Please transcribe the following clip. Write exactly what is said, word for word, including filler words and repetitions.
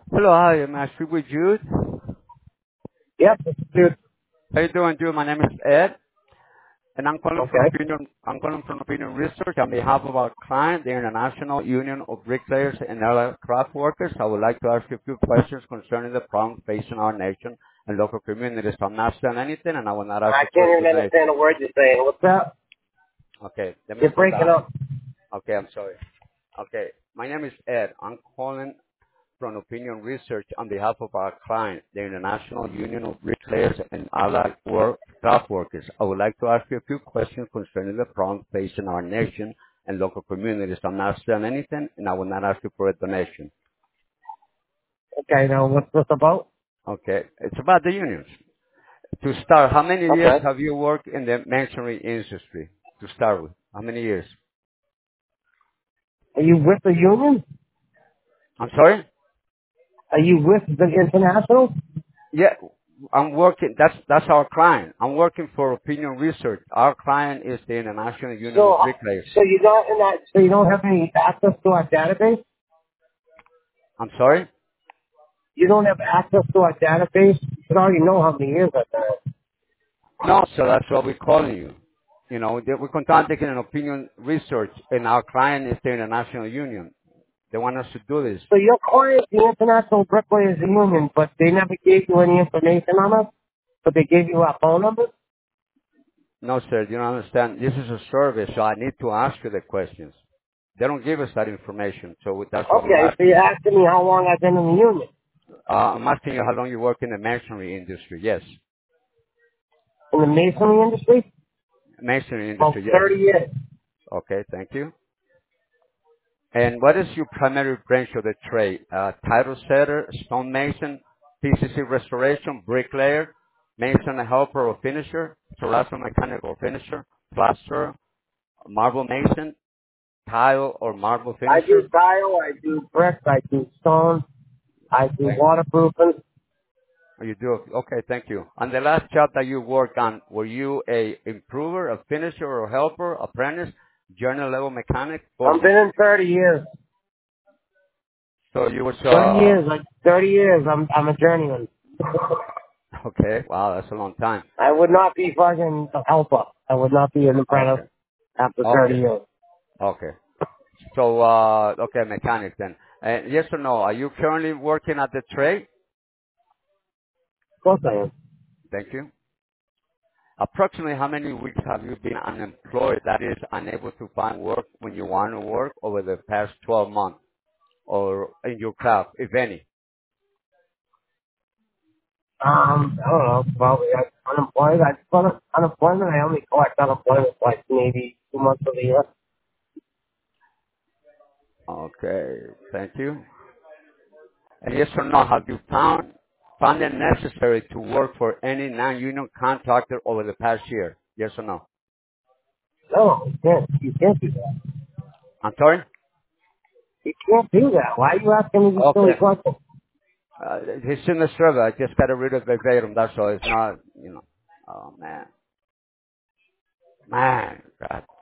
Hello, hi, am I speak with Jude? Yep, dude. How you doing, Jude? My name is Ed, and I'm calling from Okay. Opinion. I'm calling from Opinion Research on behalf of our client, the International Union of Bricklayers and Allied Craft Workers. I would like to ask you a few questions concerning the problems facing our nation and local communities. I'm not saying anything, and I will not ask I you for can't a even understand donation. a word you're saying. What's that? Okay, let me You're slow breaking down. up. Okay, I'm sorry. Okay, my name is Ed. I'm calling from Opinion Research on behalf of our client, the International Union of Bricklayers and Allied Work Craft Workers. I would like to ask you a few questions concerning the problems facing our nation and local communities. I'm not saying anything, and I will not ask you for a donation. Okay, now what's this about? Okay, it's about the unions. To start, how many years Okay. have you worked in the masonry industry? To start with, how many years? Are you with the union? I'm sorry? Are you with the international? Yeah, I'm working. That's that's our client. I'm working for Opinion Research. Our client is the International Union So, of Bricklayers. so you don't in that, so you don't have any access to our database? I'm sorry? You don't have access to our database? You should already know how many years I've done it. No, so that's what we're calling you. You know, they- we're contacting an opinion research, and our client is the International Union. They want us to do this. So your client, the International Bricklayers Union, but they never gave you any information on us? But they gave you our phone numbers? No, sir, you don't understand. This is a service, so I need to ask you the questions. They don't give us that information, so that's what we're Okay, so asking you're you. asking me how long I've been in the union. Uh, I'm asking you how long you work in the masonry industry. Yes. In the masonry industry? Masonry About industry, yes. thirty years. Okay, thank you. And what is your primary branch of the trade? Uh, title setter, stonemason, P C C restoration, bricklayer, mason helper or finisher, terrazzo mechanic or finisher, plasterer, marble mason, tile or marble I do finisher? tile, I do brick, I do stone, I do Okay. waterproofing. Oh, you do. Okay, thank you. On the last job that you worked on, were you a improver, a finisher or helper, apprentice, journal level mechanic, I've foreman? been in thirty years. So you was, thirty uh, years, like thirty years, I'm, I'm a journeyman. okay, wow, that's a long time. I would not be fucking a helper. I would not be an Okay. apprentice after thirty Okay. years. Okay. So, uh, okay, mechanic then. Uh, yes or no? Are you currently working at the trade? Of course I am. Thank you. Approximately how many weeks have you been unemployed, that is, unable to find work when you want to work over the past twelve months or in your craft, if any? Um, I don't know, probably I, unemployed. I un- unemployment, I only collect unemployment like maybe two months of the year. Okay, thank you. And yes or no, have you found found it necessary to work for any non-union contractor over the past year? Yes or no? No, you can't, you can't do that. I'm sorry? You can't do that. Why are you asking me these silly Okay. questions? Uh, it's in the server. I just got to read it verbatim. That's all. It's not, you know. Oh man, man, God